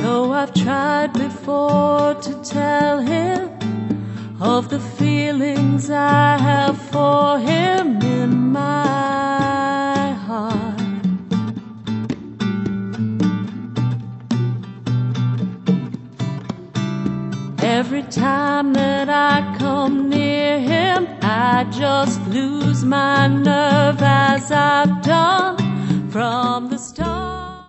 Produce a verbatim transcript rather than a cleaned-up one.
Though I've tried before to tell him of the feelings I have for him in my heart. Every time that I come near him, I just lose my nerve as I've done from the start.